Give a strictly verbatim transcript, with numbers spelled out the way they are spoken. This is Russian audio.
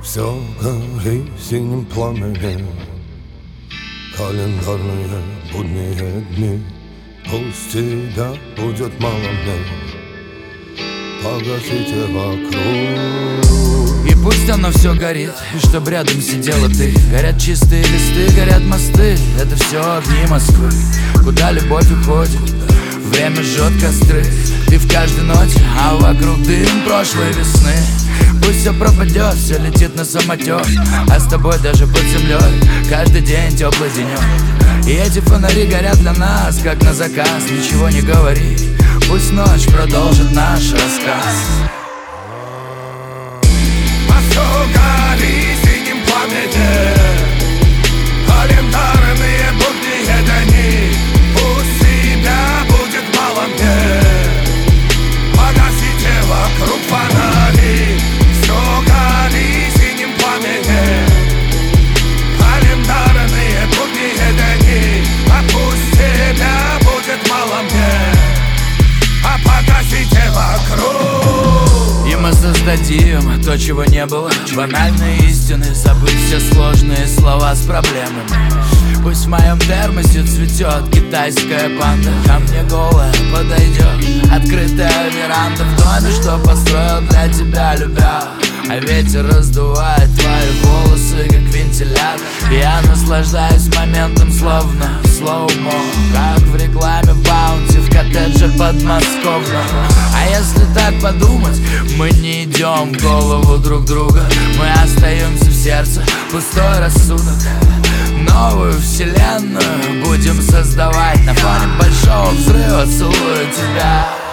Все горит синим пламенем, календарные будние дни. Пусть тебя будет мало мне, погасите вокруг. И пусть оно все горит, и чтоб рядом сидела ты. Горят чистые листы, горят мосты, это все огни Москвы. Куда любовь уходит, время жжет костры. Ты в каждой ноте, а вокруг дым прошлой весны. Пусть все пропадет, все летит на самотек, а с тобой даже под землей каждый день теплый денек. И эти фонари горят для нас, как на заказ. Ничего не говори, пусть ночь продолжит наш рассказ. Гори синим пламенем, календарные будние дни. Пусть тебя будет мало мне, погасите вокруг фонари. Все гори синим пламенем, календарные будние дни. А пусть тебя будет мало мне, а погасите вокруг. И мы создадим то, чего не было. Банальные истины, забыть все сложные слова с проблемами. Пусть в моем термосе цветет китайская панда. Ко мне голая подойдет открытая веранда в доме, что построил для тебя, любя. А ветер раздувает твои волосы, как вентилятор. Я наслаждаюсь моментом, словно слоумо, как в рекламе Баунти в коттеджах подмосковном. А если так подумать, мы не идем в голову друг друга, мы остаемся в сердце, пустой рассудок. Новую вселенную будем создавать на фоне большого взрыва. Целую тебя.